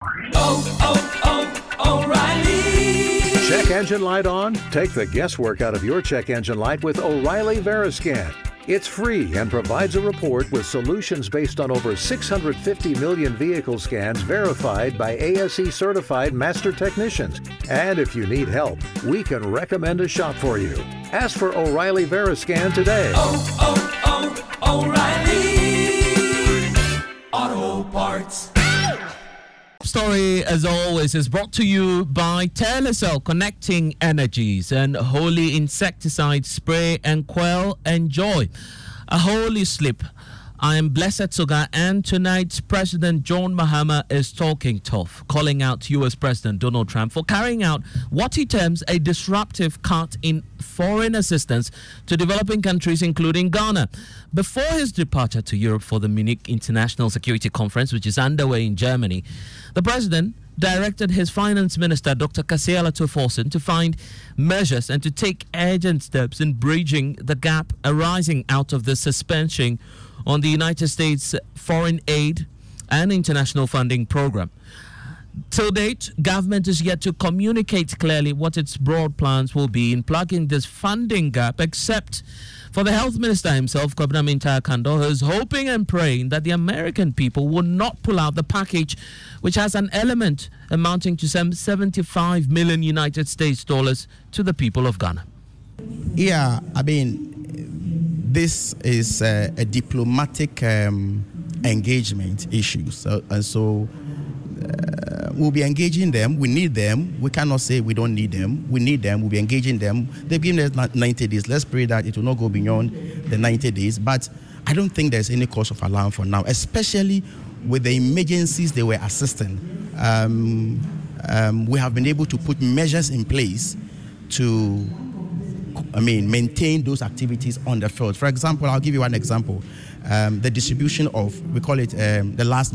O'Reilly. Check engine light on? Take the guesswork out of your check engine light with O'Reilly Veriscan. It's free and provides a report with solutions based on over 650 million vehicle scans verified by ASE certified master technicians. And if you need help, we can recommend a shop for you. Ask for O'Reilly Veriscan today. O'Reilly Auto Parts. Story, as always, is brought to you by Telecel, connecting energies, and Holy Insecticide Spray and Quell. Enjoy a holy sleep. I am Blessed Suga, and tonight President John Mahama is talking tough, calling out U.S. President Donald Trump for carrying out what he terms a disruptive cut in foreign assistance to developing countries, including Ghana. Before his departure to Europe for the Munich International Security Conference, which is underway in Germany, the president directed his finance minister, Dr. Kasiela Tuforsen, to find measures and to take urgent steps in bridging the gap arising out of the suspension on the United States foreign aid and international funding program. Till date, government is yet to communicate clearly what its broad plans will be in plugging this funding gap, except for the health minister himself, Kwabena Mintaah Kando, who is hoping and praying that the American people will not pull out the package, which has an element amounting to some 75 million United States dollars to the people of Ghana. Yeah, I mean, this is a diplomatic engagement issue. So we'll be engaging them. We need them. We cannot say we don't need them. We need them. We'll be engaging them. They've given us 90 days. Let's pray that it will not go beyond the 90 days. But I don't think there's any cause of alarm for now, especially with the emergencies they were assisting. We have been able to put measures in place to maintain those activities on the field. For example, I'll give you one example. The distribution of, we call it the last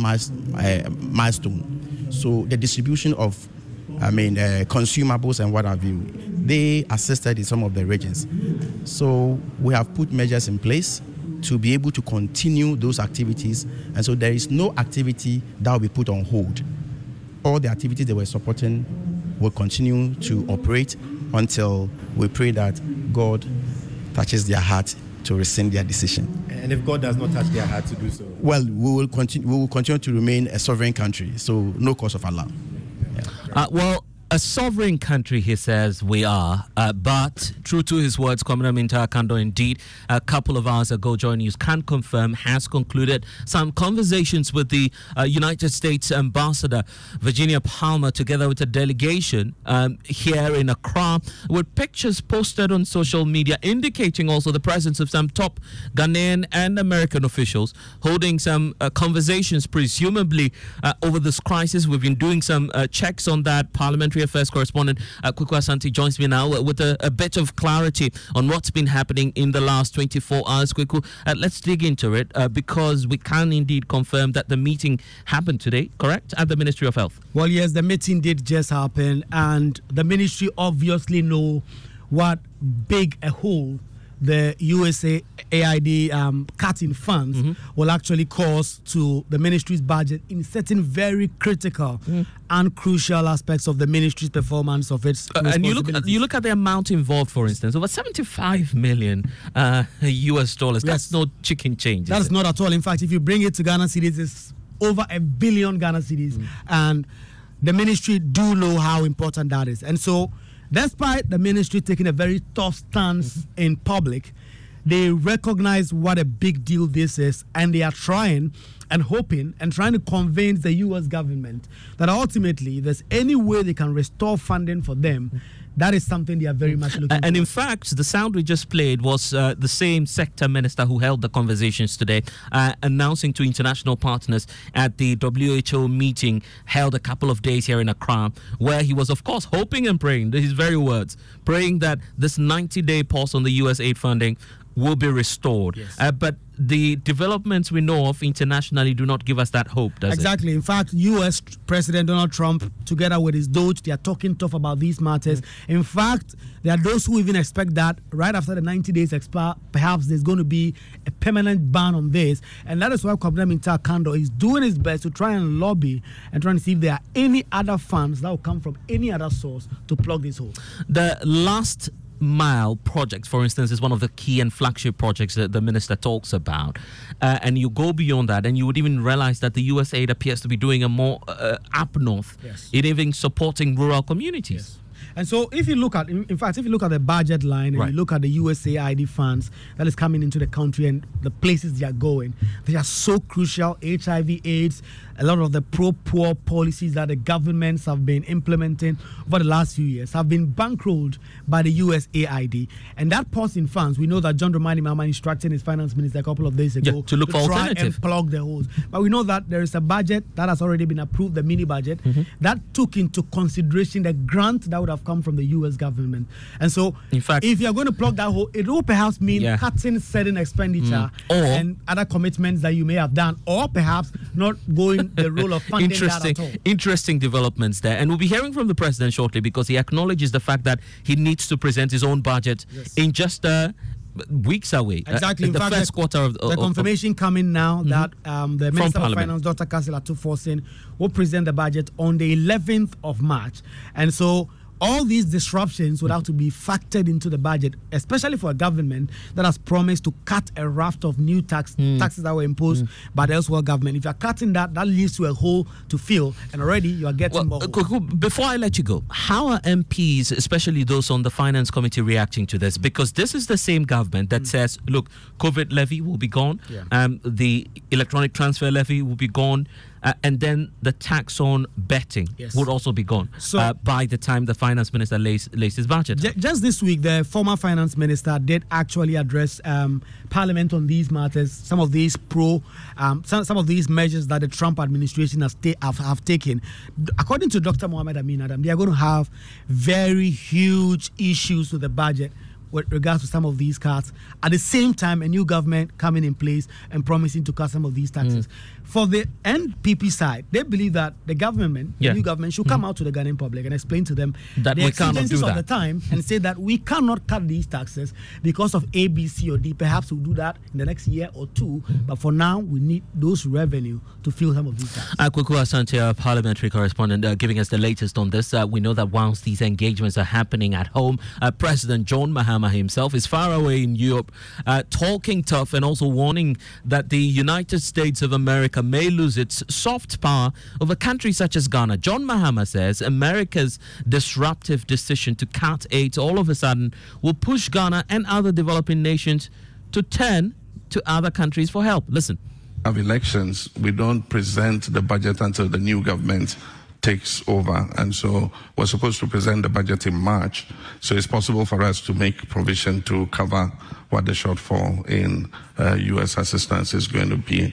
milestone. So the distribution of, consumables and what have you, they assisted in some of the regions. So we have put measures in place to be able to continue those activities. And so there is no activity that will be put on hold. All the activities they were supporting will continue to operate until we pray that God touches their heart to rescind their decision. And if God does not touch their heart to do so? Well, we will continue to remain a sovereign country, so no cause of alarm. Yeah. A sovereign country, he says, we are, but true to his words, Kwabena Mintaah Kando, indeed, a couple of hours ago, Joy News can confirm, has concluded some conversations with the United States Ambassador, Virginia Palmer, together with a delegation here in Accra, with pictures posted on social media indicating also the presence of some top Ghanaian and American officials holding some conversations, presumably over this crisis. We've been doing some checks on that. Parliamentary Affairs correspondent Kweku Asante joins me now with a bit of clarity on what's been happening in the last 24 hours. Kweku, let's dig into it because we can indeed confirm that the meeting happened today, correct, at the Ministry of Health? Well, yes, the meeting did just happen, and the ministry obviously know what big a hole the USAID cutting funds will actually cause to the ministry's budget in certain very critical and crucial aspects of the ministry's performance of its and you look at the amount involved, for instance, over 75 million US dollars. Yes. That's no chicken change. That's not at all. In fact, if you bring it to Ghana cedis, it's over 1 billion Ghana cedis, and the ministry do know how important that is. And so, despite the ministry taking a very tough stance in public, they recognize what a big deal this is, and they are trying and hoping and trying to convince the U.S. government that ultimately, if there's any way they can restore funding for them, that is something they are very much looking for. And in fact, the sound we just played was the same sector minister who held the conversations today, announcing to international partners at the WHO meeting held a couple of days here in Accra, where he was, of course, hoping and praying, his very words, praying that this 90-day pause on the US aid funding will be restored. Yes. But the developments we know of internationally do not give us that hope, does exactly. In fact, U.S. President Donald Trump, together with his Doge, they are talking tough about these matters. In fact, there are those who even expect that right after the 90 days expire, perhaps there's going to be a permanent ban on this. And that is why Kwabena Mintah Kando is doing his best to try and lobby and trying to see if there are any other funds that will come from any other source to plug this hole. The last mile project, for instance, is one of the key and flagship projects that the minister talks about. And you go beyond that, and you would even realize that the US aid appears to be doing a more up north, in even supporting rural communities. And so if you look at, in fact, if you look at the budget line and you look at the USAID funds that is coming into the country and the places they are going, they are so crucial. HIV, AIDS, a lot of the pro-poor policies that the governments have been implementing over the last few years have been bankrolled by the USAID. And that pause in funds, we know that John Dramani Mahama instructed his finance minister a couple of days ago to look for try alternative and plug the holes. But we know that there is a budget that has already been approved, the mini budget, that took into consideration the grant that would have come from the US government. And so, in fact, if you're going to plug that hole, it will perhaps mean cutting certain expenditure and other commitments that you may have done, or perhaps not going the role of funding that at all. Interesting developments there. And we'll be hearing from the president shortly, because he acknowledges the fact that he needs to present his own budget in just weeks away. Exactly. The first quarter of the confirmation coming now that the Minister of Finance, Dr. Kassil Atuforsen, will present the budget on the 11th of March. And so all these disruptions would have to be factored into the budget, especially for a government that has promised to cut a raft of new taxes that were imposed by the elsewhere government. If you're cutting that leaves you a hole to fill, and already you are getting more. Before I let you go, how are MPs, especially those on the Finance Committee, reacting to this? Because this is the same government that says, look, COVID levy will be gone, the electronic transfer levy will be gone, and then the tax on betting would also be gone by the time the finance minister lays his budget. Just this week, the former finance minister did actually address Parliament on these matters. Some of these some of these measures that the Trump administration have taken. According to Dr. Mohamed Amin Adam, they are going to have very huge issues with the budget with regards to some of these cuts. At the same time, a new government coming in place and promising to cut some of these taxes. For the NPP side, they believe that the government, the new government, should come out to the Ghanaian public and explain to them that the exigencies of the time and say that we cannot cut these taxes because of A, B, C, or D. Perhaps we'll do that in the next year or two, but for now, we need those revenue to fill some of these taxes. Kwaku Asante, our parliamentary correspondent, giving us the latest on this. We know that whilst these engagements are happening at home, President John Mahama himself is far away in Europe, talking tough and also warning that the United States of America may lose its soft power over countries such as Ghana. John Mahama says America's disruptive decision to cut aid all of a sudden will push Ghana and other developing nations to turn to other countries for help. Listen. Of elections, we don't present the budget until the new government takes over, and so we're supposed to present the budget in March, so it's possible for us to make provision to cover what the shortfall in U.S. assistance is going to be.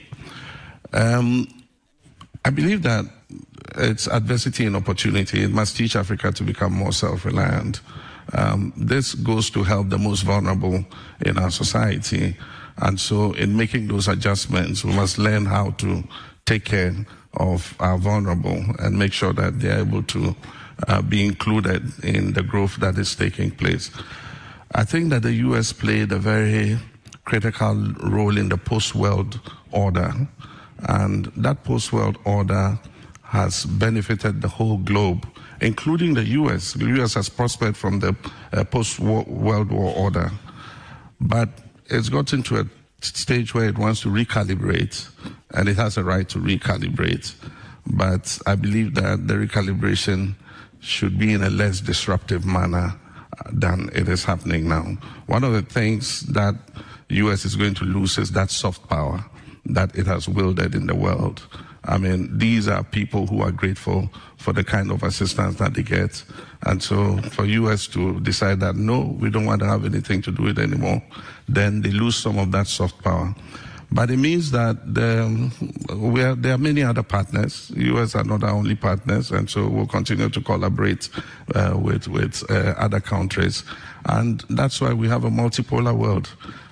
I believe that it's adversity and opportunity. It must teach Africa to become more self-reliant. This goes to help the most vulnerable in our society, and so in making those adjustments, we must learn how to take care of our vulnerable and make sure that they're able to be included in the growth that is taking place. I think that the U.S. played a very critical role in the post-world order, and that post-world order has benefited the whole globe, including the U.S. The U.S. has prospered from the post-World War order, but it's gotten to a stage where it wants to recalibrate, and it has a right to recalibrate. But I believe that the recalibration should be in a less disruptive manner than it is happening now. One of the things that the U.S. is going to lose is that soft power that it has wielded in the world. I mean, these are people who are grateful for the kind of assistance that they get. And so for U.S. to decide that, no, we don't want to have anything to do with it anymore, then they lose some of that soft power. But it means that there are many other partners. U.S. are not our only partners, and so we'll continue to collaborate with other countries. And that's why we have a multipolar world.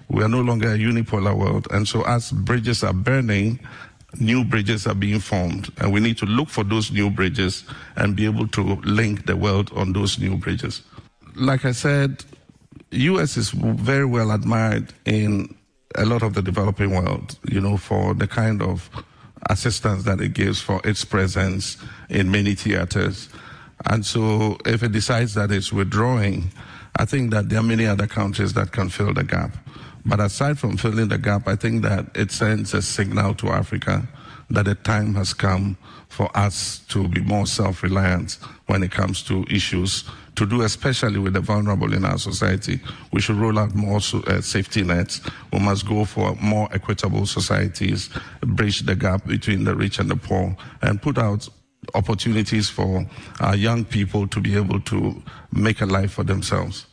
We are no longer a unipolar world. And so as bridges are burning, new bridges are being formed. And we need to look for those new bridges and be able to link the world on those new bridges. Like I said, U.S. is very well admired in a lot of the developing world, for the kind of assistance that it gives, for its presence in many theaters. And so if it decides that it's withdrawing, I think that there are many other countries that can fill the gap. But aside from filling the gap, I think that it sends a signal to Africa that the time has come for us to be more self-reliant when it comes to issues to do, especially with the vulnerable in our society. We should roll out more safety nets. We must go for more equitable societies, bridge the gap between the rich and the poor, and put out opportunities for our young people to be able to make a life for themselves.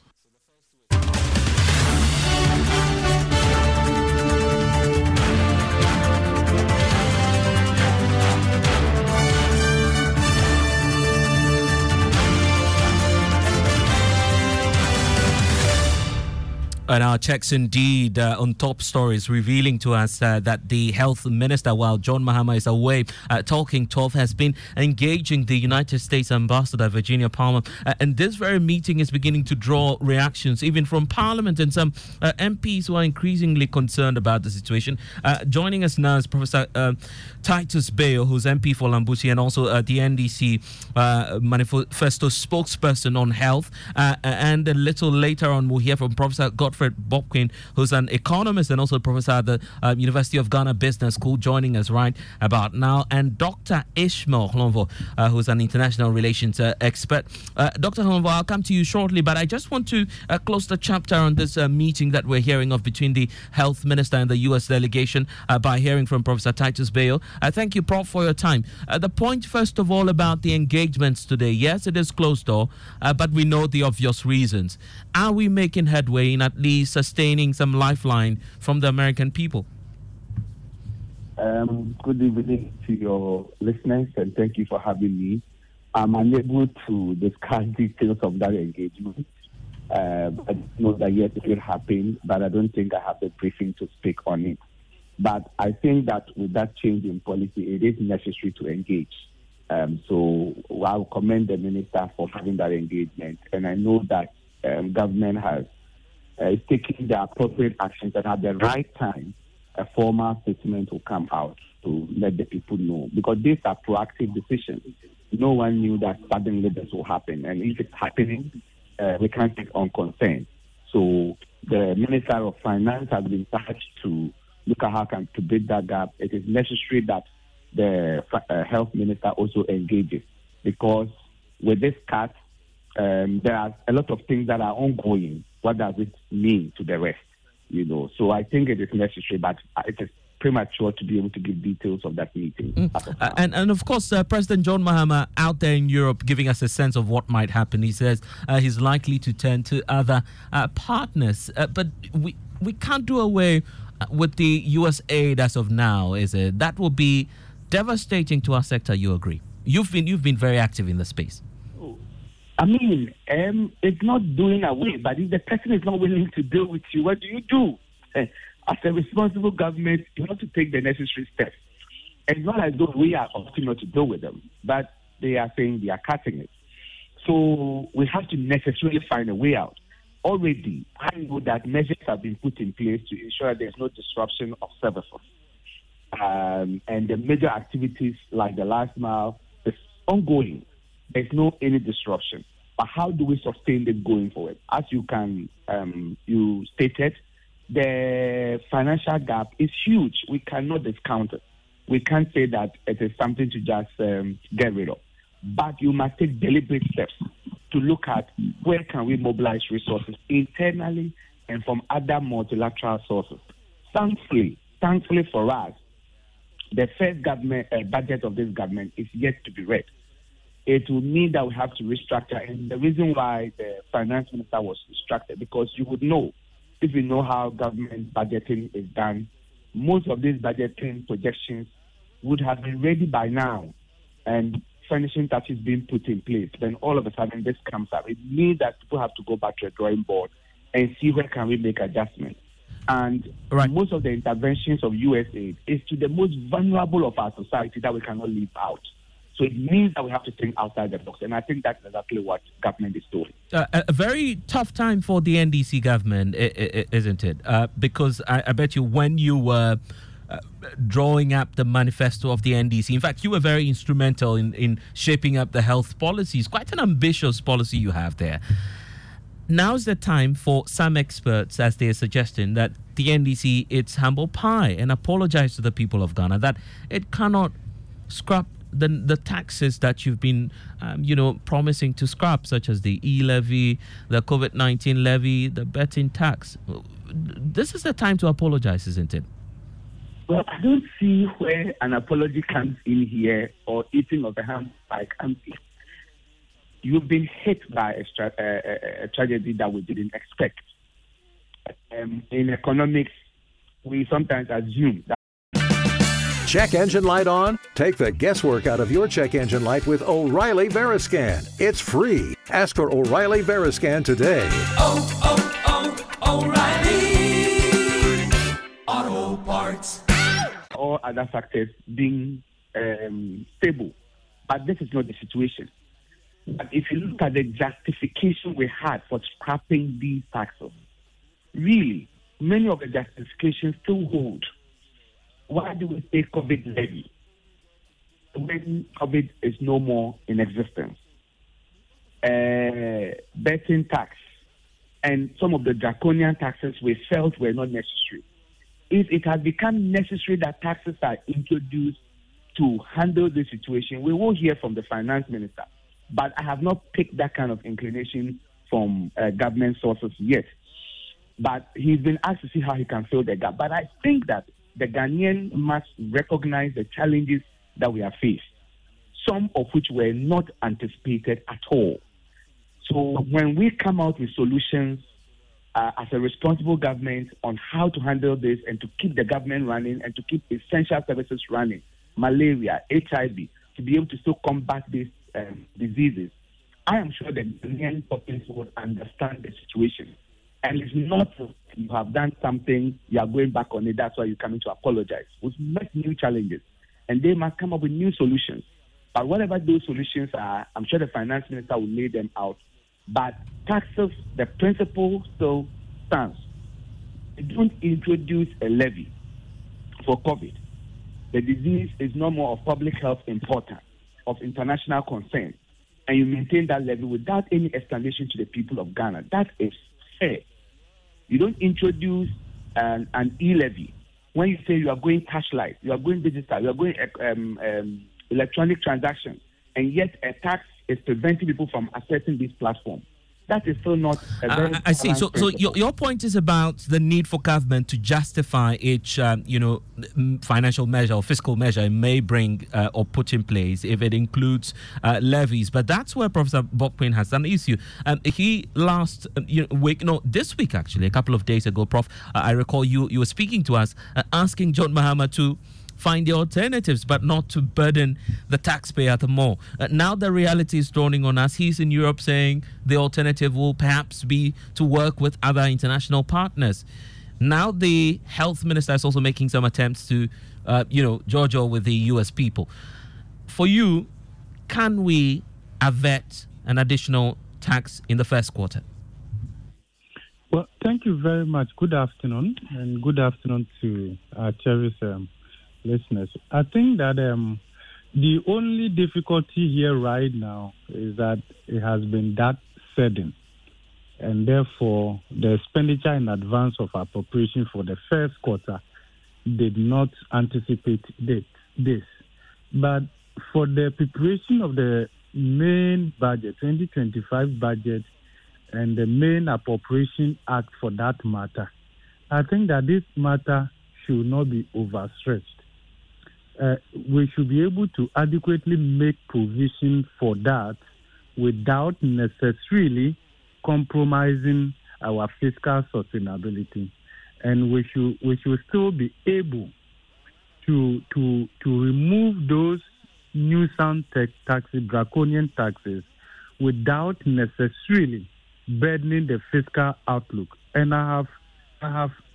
And our checks indeed on top stories revealing to us that the health minister, while John Mahama is away talking tough, has been engaging the United States ambassador, Virginia Palmer. And this very meeting is beginning to draw reactions, even from Parliament and some MPs who are increasingly concerned about the situation. Joining us now is Professor Titus Bayo, who's MP for Lambusi and also the NDC manifesto spokesperson on health. And a little later on, we'll hear from Professor Godfrey Bobquin, who's an economist and also a professor at the University of Ghana Business School, joining us right about now, and Dr. Ishmael Hlonvo, who's an international relations expert. Dr. Hlonvo, I'll come to you shortly, but I just want to close the chapter on this meeting that we're hearing of between the health minister and the U.S. delegation by hearing from Professor Titus Bayo. Thank you, Prof, for your time. The point, first of all, about the engagements today. Yes, it is closed door, but we know the obvious reasons. Are we making headway in at least sustaining some lifeline from the American people? Good evening to your listeners, and thank you for having me. I'm unable to discuss details of that engagement. I know that yes, it will happen, but I don't think I have the briefing to speak on it. But I think that with that change in policy, it is necessary to engage. So I'll commend the minister for having that engagement, and I know that government has is taking the appropriate actions, and at the right time, a formal statement will come out to let the people know. Because these are proactive decisions. No one knew that suddenly this will happen. And if it's happening, we can't take on concern. So the Minister of Finance has been charged to look at how to bridge that gap. It is necessary that the Health Minister also engages. Because with this cut, there are a lot of things that are ongoing. What does it mean to the rest? So I think it is necessary, but it is premature to be able to give details of that meeting. And of course, President John Mahama out there in Europe giving us a sense of what might happen. He says he's likely to turn to other partners, but we can't do away with the U.S. aid as of now, is it? That will be devastating to our sector. You agree? You've been very active in the space. I mean, it's not doing away, but if the person is not willing to deal with you, what do you do? As a responsible government, you have to take the necessary steps. It's not as though we are opting not to deal with them, but they are saying they are cutting it. So we have to necessarily find a way out. Already, I know that measures have been put in place to ensure there's no disruption of services. And the major activities like the last mile is ongoing. There's no any disruption. But how do we sustain this going forward? As you stated, the financial gap is huge. We cannot discount it. We can't say that it is something to just get rid of. But you must take deliberate steps to look at where can we mobilize resources internally and from other multilateral sources. Thankfully for us, the first government budget of this government is yet to be read. It will mean that we have to restructure. And the reason why the finance minister was instructed, because you would know, if you know how government budgeting is done, most of these budgeting projections would have been ready by now and finishing touches being put in place. Then all of a sudden this comes up. It means that people have to go back to a drawing board and see where can we make adjustments. And Right. most of the interventions of USAID is to the most vulnerable of our society that we cannot leave out. So it means that we have to think outside the box. And I think that's exactly what government is doing. A very tough time for the NDC government, isn't it? Because I bet you when you were drawing up the manifesto of the NDC, in fact, you were very instrumental in shaping up the health policies. Quite an ambitious policy you have there. Now's the time for some experts, as they are suggesting, that the NDC, it's humble pie and apologize to the people of Ghana, that it cannot scrap the taxes that you've been, promising to scrap, such as the e-levy, the COVID-19 levy, the betting tax. This is the time to apologize, isn't it? Well, I don't see where an apology comes in here or eating of the hand by country. You've been hit by a tragedy that we didn't expect. In economics, we sometimes assume that. Check engine light on? Take the guesswork out of your check engine light with O'Reilly Veriscan. It's free. Ask for O'Reilly Veriscan today. O'Reilly Auto Parts. All other factors being stable. But this is not the situation. But if you look at the justification we had for scrapping these taxes, really, many of the justifications still hold. Why do we say COVID levy when COVID is no more in existence? Betting tax and some of the draconian taxes we felt were not necessary. If it has become necessary that taxes are introduced to handle the situation, we will hear from the finance minister. But I have not picked that kind of inclination from government sources yet. But he's been asked to see how he can fill the gap. But I think that the Ghanaian must recognize the challenges that we have faced, some of which were not anticipated at all. So when we come out with solutions as a responsible government on how to handle this and to keep the government running and to keep essential services running, malaria, HIV, to be able to still combat these diseases, I am sure the Ghanaian populace will understand the situation. And it's not you have done something, you are going back on it, that's why you're coming to apologize. We've met new challenges, and they must come up with new solutions. But whatever those solutions are, I'm sure the finance minister will lay them out. But taxes, the principle still stands. They don't introduce a levy for COVID. The disease is no more of public health importance, of international concern, and you maintain that levy without any explanation to the people of Ghana. That is fair. You don't introduce an e-levy when you say you are going cashless, you are going digital, you are going electronic transactions, and yet a tax is preventing people from accessing this platform. That is still not a very I see. So your point is about the need for government to justify each, financial measure or fiscal measure it may bring or put in place if it includes levies. But that's where Professor Bokpin has an issue. He last week, this week actually, a couple of days ago, Prof, I recall you were speaking to us, asking John Mahama to find the alternatives, but not to burden the taxpayer the more. Now the reality is dawning on us. He's in Europe saying the alternative will perhaps be to work with other international partners. Now the health minister is also making some attempts to, Giorgio with the US people. For you, can we avert an additional tax in the first quarter? Well, thank you very much. Good afternoon, and good afternoon to our cherished listeners. I think that the only difficulty here right now is that it has been that sudden, and therefore the expenditure in advance of appropriation for the first quarter did not anticipate this. But for the preparation of the main budget, 2025 budget, and the main appropriation act for that matter, I think that this matter should not be overstretched. We should be able to adequately make provision for that without necessarily compromising our fiscal sustainability, and we should still be able to remove those nuisance taxes, draconian taxes, without necessarily burdening the fiscal outlook. And I have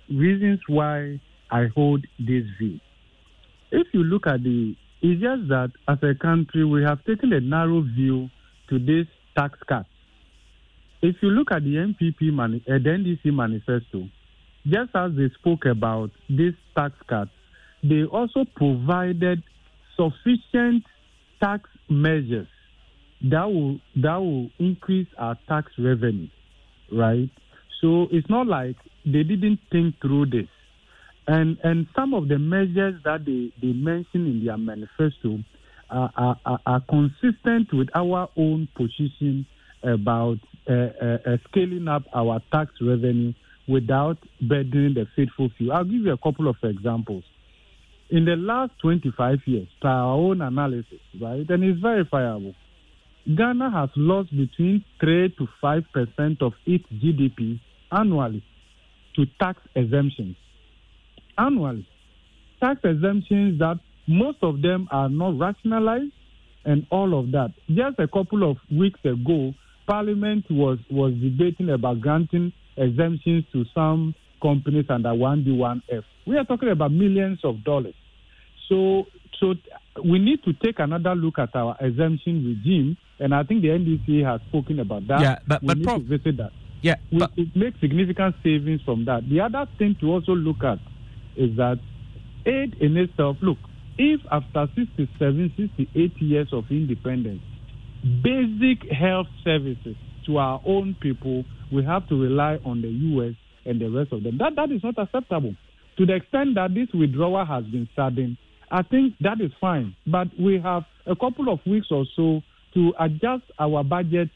reasons why I hold this view. If you look at it's just that as a country, we have taken a narrow view to this tax cut. If you look at the NPP, the NDC manifesto, just as they spoke about this tax cut, they also provided sufficient tax measures that will increase our tax revenue, right? So it's not like they didn't think through this. And some of the measures that they mentioned in their manifesto are consistent with our own position about scaling up our tax revenue without burdening the faithful few. I'll give you a couple of examples. In the last 25 years, by our own analysis, right, and it's verifiable, Ghana has lost between 3 to 5% of its GDP annually to tax exemptions. Annually. Tax exemptions that most of them are not rationalized and all of that. Just a couple of weeks ago, Parliament was debating about granting exemptions to some companies under 1B1F. We are talking about millions of dollars. So we need to take another look at our exemption regime, and I think the NDC has spoken about that. Yeah, but need to visit that. Yeah, we make significant savings from that. The other thing to also look at is that aid in itself, look, if after 67, 68 years of independence, basic health services to our own people, we have to rely on the U.S. and the rest of them. That is not acceptable. To the extent that this withdrawal has been sudden, I think that is fine. But we have a couple of weeks or so to adjust our budget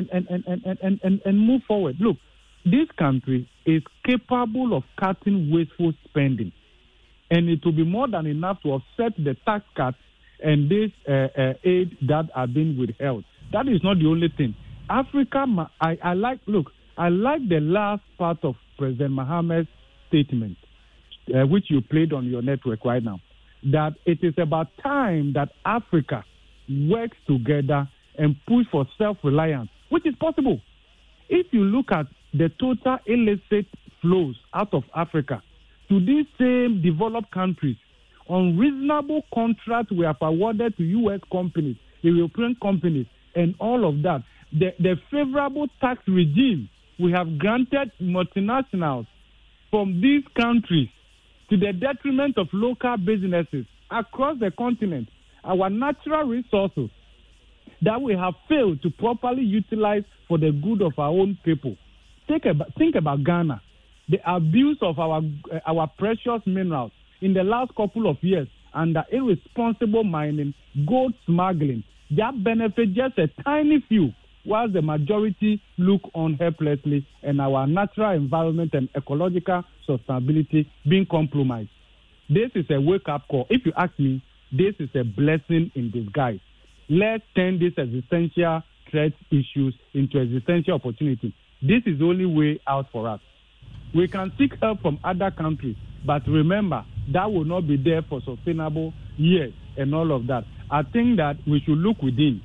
and move forward. Look, this country is capable of cutting wasteful spending, and it will be more than enough to offset the tax cuts and this aid that are being withheld. That is not the only thing. Africa, I like the last part of President Mohammed's statement, which you played on your network right now, that it is about time that Africa works together and push for self-reliance, which is possible. If you look at the total illicit flows out of Africa to these same developed countries, unreasonable contracts we have awarded to U.S. companies, European companies, and all of that, the favorable tax regime we have granted multinationals from these countries to the detriment of local businesses across the continent, our natural resources that we have failed to properly utilize for the good of our own people. Think about Ghana, the abuse of our precious minerals in the last couple of years under irresponsible mining, gold smuggling. That benefit just a tiny few, while the majority look on helplessly, and our natural environment and ecological sustainability being compromised. This is a wake-up call. If you ask me, this is a blessing in disguise. Let's turn these existential threat issues into existential opportunity. This is the only way out for us. We can seek help from other countries, but remember, that will not be there for sustainable years and all of that. I think that we should look within.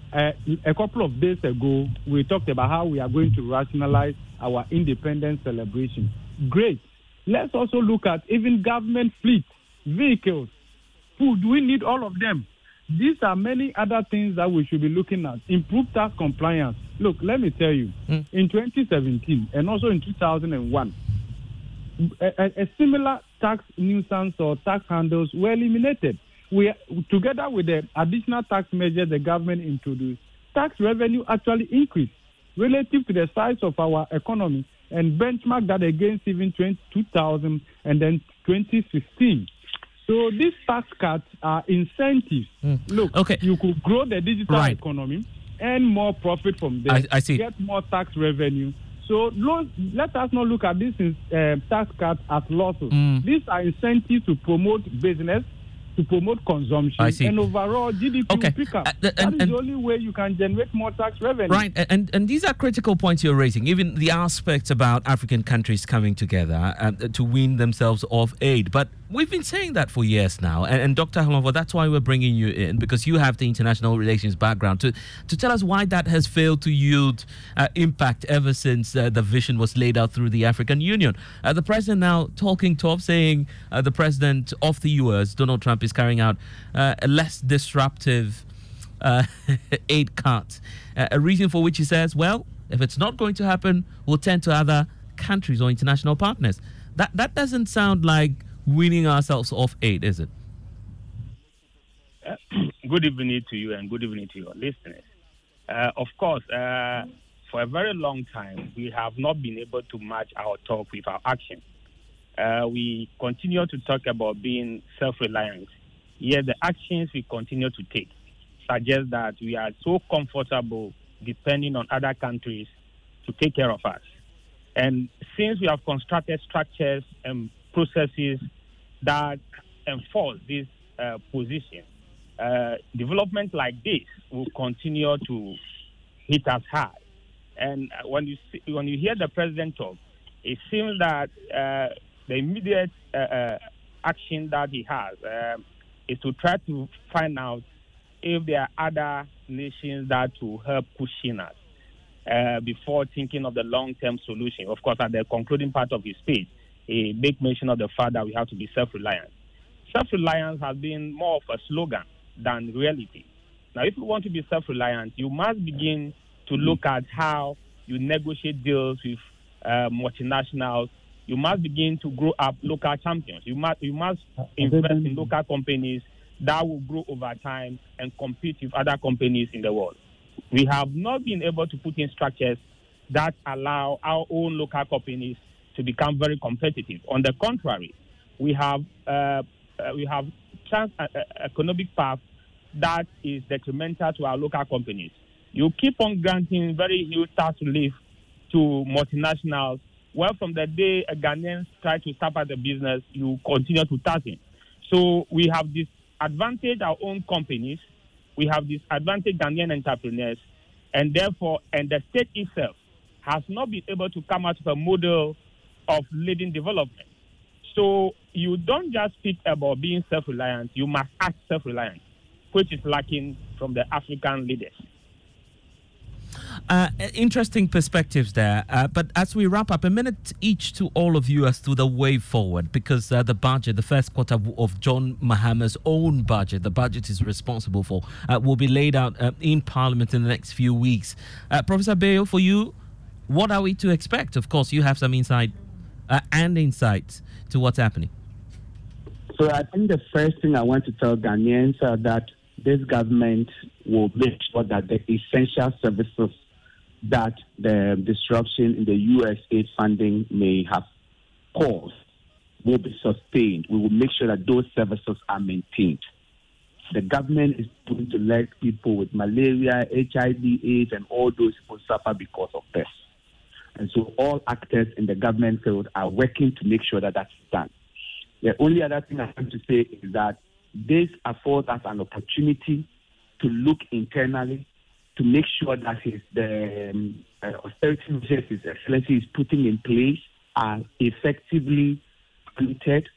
A couple of days ago, we talked about how we are going to rationalize our independence celebration. Great. Let's also look at even government fleet, vehicles, food. We need all of them. These are many other things that we should be looking at. Improved tax compliance. Look, let me tell you, in 2017 and also in 2001, a similar tax nuisance or tax handles were eliminated. We, together with the additional tax measures the government introduced, tax revenue actually increased relative to the size of our economy, and benchmark that against even 2000 and then 2016. So these tax cuts are incentives. Look, okay, you could grow the digital economy, earn more profit from there, I see. Get more tax revenue. So let us not look at these tax cuts as losses. These are incentives to promote business, to promote consumption. I see. And overall, GDP will pick up. That is the only way you can generate more tax revenue. Right, and these are critical points you're raising. Even the aspects about African countries coming together to wean themselves off aid. But we've been saying that for years now. And Dr. Halonfor, that's why we're bringing you in, because you have the international relations background to tell us why that has failed to yield impact ever since the vision was laid out through the African Union. The president now talking tough, saying the president of the U.S., Donald Trump, is carrying out a less disruptive aid cut. A reason for which he says, well, if it's not going to happen, we'll turn to other countries or international partners. That doesn't sound like weaning ourselves off aid, is it? Good evening to you and good evening to your listeners. Of course, for a very long time, we have not been able to match our talk with our action. We continue to talk about being self-reliant, yet the actions we continue to take suggest that we are so comfortable depending on other countries to take care of us. And since we have constructed structures and processes that enforce this position, development like this will continue to hit us hard. And when you hear the president talk, it seems that the immediate action that he has is to try to find out if there are other nations that will help cushion us before thinking of the long-term solution. Of course, at the concluding part of his speech, he made mention of the fact that we have to be self-reliant. Self-reliance has been more of a slogan than reality. Now, if you want to be self-reliant, you must begin to look at how you negotiate deals with multinationals. You must begin to grow up local champions. You must invest in local companies that will grow over time and compete with other companies in the world. We have not been able to put in structures that allow our own local companies to become very competitive. On the contrary, we have economic path that is detrimental to our local companies. You keep on granting very huge tax relief to multinationals. Well, from the day a Ghanaian try to start up the business, you continue to tax him. So we have disadvantaged our own companies. We have disadvantaged Ghanaian entrepreneurs, and therefore, the state itself has not been able to come out with a model of leading development. So you don't just speak about being self-reliant, you must act self-reliant, which is lacking from the African leaders. Interesting perspectives there. But as we wrap up, a minute each to all of you as to the way forward, because the budget, the first quarter of John Mahama's own budget, the budget is responsible for, will be laid out in Parliament in the next few weeks. Professor Bayo, for you, what are we to expect? Of course, you have some insight and insights to what's happening. So I think the first thing I want to tell Ghanaians are that this government will make sure that the essential services that the disruption in the U.S. aid funding may have caused will be sustained. We will make sure that those services are maintained. The government is going to let people with malaria, HIV, AIDS, and all those people suffer because of this. And so all actors in the government field are working to make sure that that's done. The only other thing I have to say is that this affords us an opportunity to look internally to make sure that the austerity measures His Excellency is putting in place are effectively completed,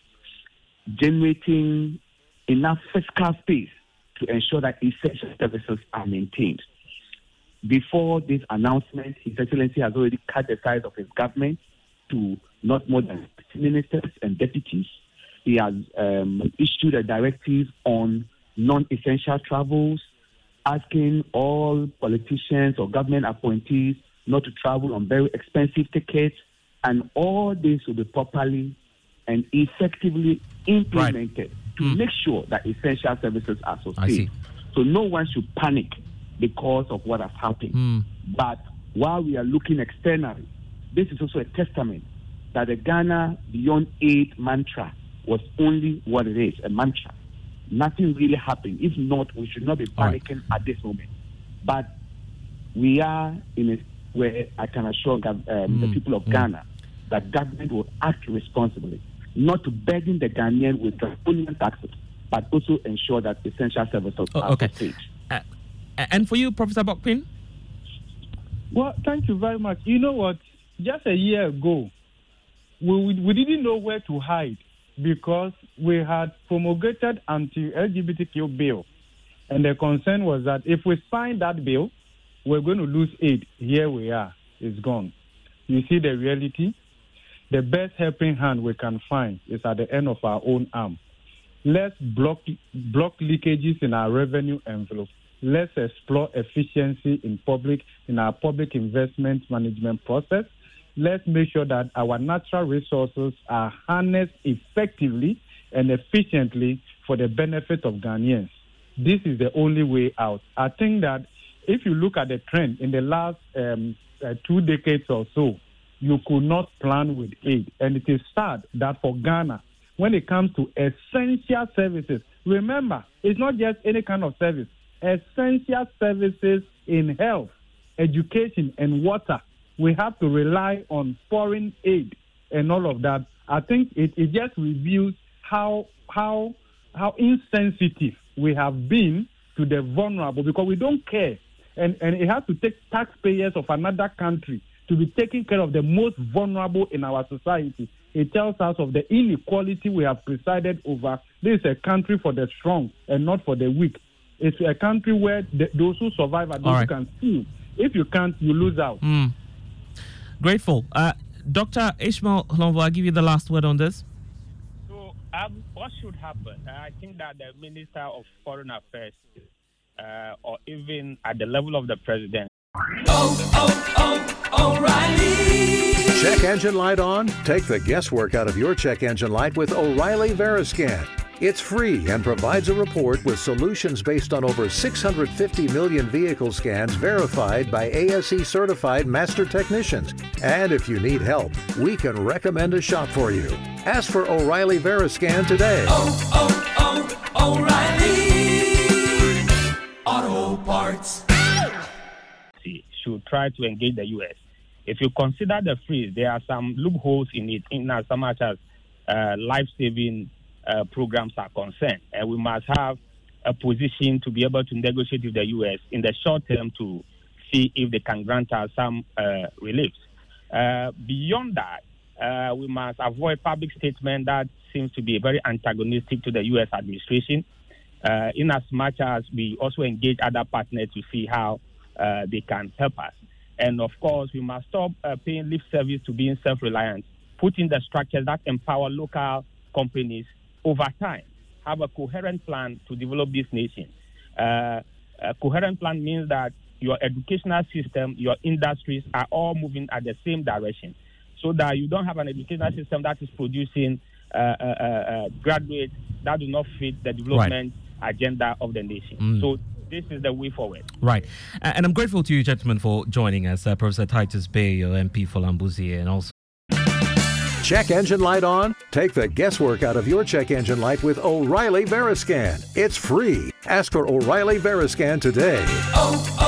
generating enough fiscal space to ensure that essential services are maintained. Before this announcement, His Excellency has already cut the size of his government to not more than 50 ministers and deputies. He has issued a directive on non-essential travels, asking all politicians or government appointees not to travel on very expensive tickets, and all this will be properly and effectively implemented to make sure that essential services are sustained. So no one should panic because of what has happened. But while we are looking externally, this is also a testament that the Ghana Beyond Aid mantra was only what it is, a mantra. Nothing really happened. If not, we should not be panicking at this moment. But we are in a where I can assure the people of Ghana that government will act responsibly, not to burden the Ghanaian with draconian taxes, but also ensure that essential services are sustained. And for you, Professor Bokpin? Well, thank you very much. You know what? Just a year ago, we didn't know where to hide because we had promulgated anti-LGBTQ bill. And the concern was that if we sign that bill, we're going to lose aid. Here we are. It's gone. You see the reality? The best helping hand we can find is at the end of our own arm. Let's block leakages in our revenue envelope. Let's explore efficiency in our public investment management process. Let's make sure that our natural resources are harnessed effectively and efficiently for the benefit of Ghanaians. This is the only way out. I think that if you look at the trend in the last 2 decades or so, you could not plan with aid. And it is sad that for Ghana, when it comes to essential services, remember, it's not just any kind of service. Essential services in health, education, and water, we have to rely on foreign aid and all of that. I think it just reveals how insensitive we have been to the vulnerable because we don't care. And it has to take taxpayers of another country to be taking care of the most vulnerable in our society. It tells us of the inequality we have presided over. This is a country for the strong and not for the weak. It's a country where those who survive are those who can steal. If you can't, you lose out. Grateful. Dr. Ishmael Hlonvo, I'll give you the last word on this. So, what should happen? I think that the Minister of Foreign Affairs, or even at the level of the President. O'Reilly. Check engine light on? Take the guesswork out of your check engine light with O'Reilly Veriscan. It's free and provides a report with solutions based on over 650 million vehicle scans verified by ASE certified master technicians. And if you need help, we can recommend a shop for you. Ask for O'Reilly Veriscan today. O'Reilly Auto Parts. Should try to engage the U.S. If you consider the freeze, there are some loopholes in it, in as much as life-saving programs are concerned, and we must have a position to be able to negotiate with the U.S. in the short term to see if they can grant us some relief. Beyond that, we must avoid public statement that seems to be very antagonistic to the U.S. administration, in as much as we also engage other partners to see how they can help us. And of course, we must stop paying lip service to being self-reliant, put in the structures that empower local companies over time, have a coherent plan to develop this nation. A coherent plan means that your educational system, your industries are all moving at the same direction, so that you don't have an educational system that is producing graduates that do not fit the development agenda of the nation. So this is the way forward. Right. And I'm grateful to you, gentlemen, for joining us. Professor Titus Bayo, MP for Lambuzi, and also Check engine light on? Take the guesswork out of your check engine light with O'Reilly Veriscan. It's free. Ask for O'Reilly Veriscan today.